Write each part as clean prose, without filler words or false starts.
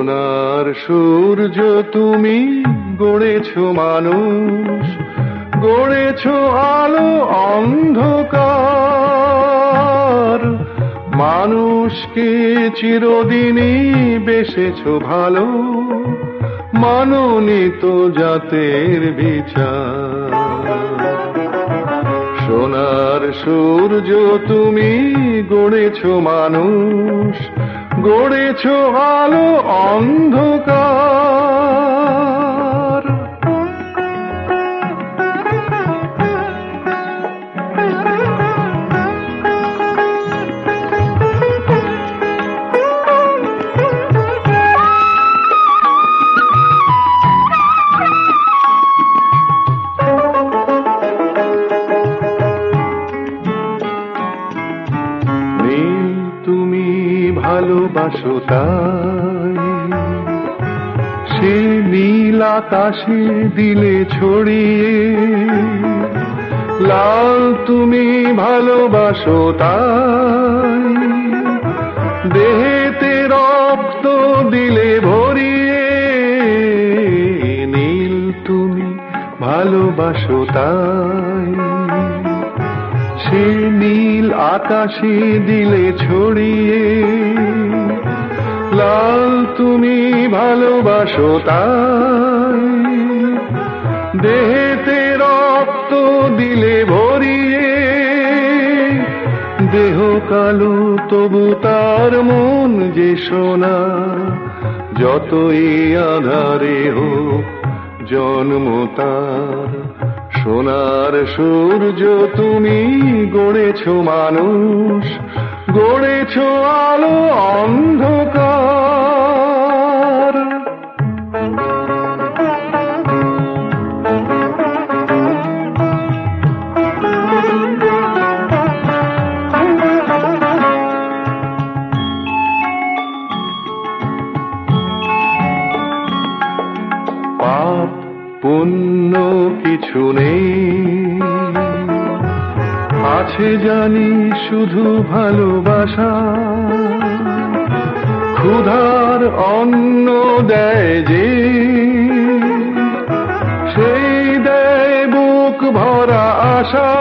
সোনার সূর্য তুমি গড়েছ মানুষ, গড়েছ আলো অন্ধকার, মানুষকে চিরদিনই বেসেছ ভালো, মাননি তো জাতের বিচার। সোনার সূর্য তুমি গড়েছ মানুষ, গড়েছ আলো অন্ধকার। তুমি ভালোবাসো তাই সে নীল আকাশে দিলে ছড়িয়ে, লাল তুমি ভালোবাসো তাই দেহেতে রক্ত দিলে ভরিয়ে, নীল তুমি ভালোবাসো তাই সে নীল আকাশে দিলে ছড়িয়ে, লাল তুমি ভালোবাসো তাই দেহেতে রক্ত দিলে ভরিয়ে, দেহ কালো তবু তার মন যে সোনা, যতই আঁধারে হোক জন্ম তার। সোনার সূর্য তুমি গড়েছ মানুষ, গড়েছ আলো অন্ধকার। পাপ পুণ্য কিছু নেই, আছে জানি শুধু ভালোবাসা, ক্ষুধার অন্ন দেয় যে সেই দেয় বুক ভরা আশা।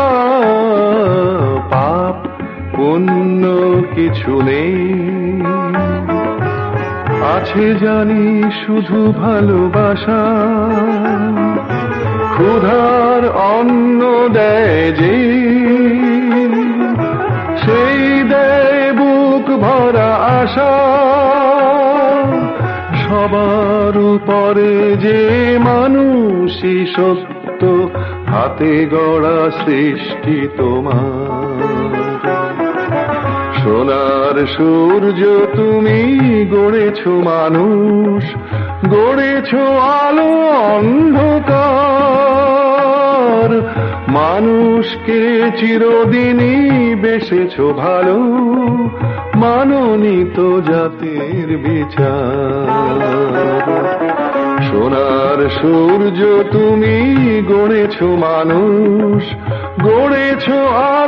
পাপ পুণ্য কিছু নেই, আছে জানি শুধু ভালোবাসা, ক্ষুধার অন্ন দেয় যে সেই দেয় বুক ভরা আশা। সবার উপরে যে মানুষই সত্য, হাতে গড়া সৃষ্টি তোমার। সোনার সূর্য তুমি গড়েছ মানুষ, গড়েছ আলো অন্ধকার, মানুষকে চিরদিনই বেসেছ ভালো, মাননি তো জাতের বিচার। সোনার সূর্য তুমি গড়েছ মানুষ, গড়েছ